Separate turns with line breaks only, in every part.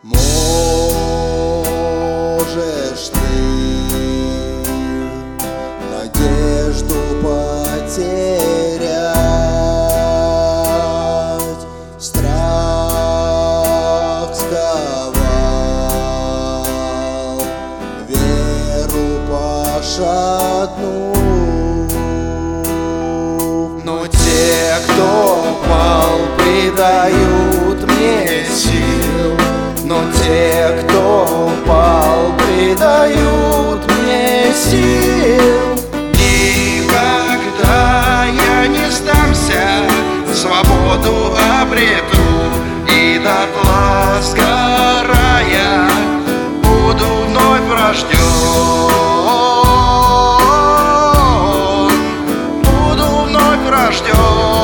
Можешь ты надежду потерять, страх сковал, веру пошатнул. Но те, кто пал, придают мне сил. Но те, кто пал, придают мне сил.
Никогда я не сдамся, свободу обрету, и дотла сгорая буду вновь рожден, буду вновь рожден.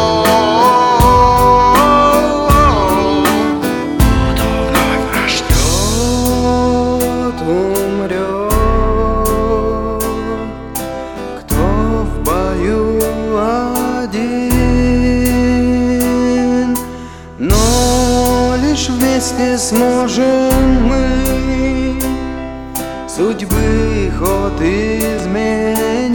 Но лишь вместе сможем мы судьбы ход изменить.